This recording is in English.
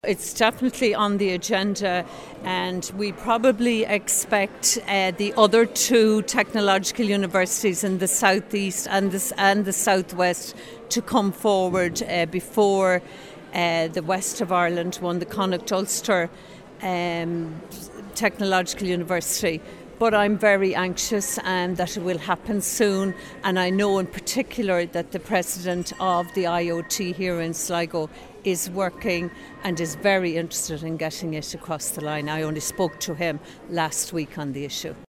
It's definitely on the agenda, and we probably expect the other two technological universities in the southeast and the southwest to come forward before the west of Ireland one, the Connacht Ulster Technological University. But I'm very anxious that it will happen soon, and I know in particular that the president of the IoT here in Sligo is working and is very interested in getting it across the line. I only spoke to him last week on the issue.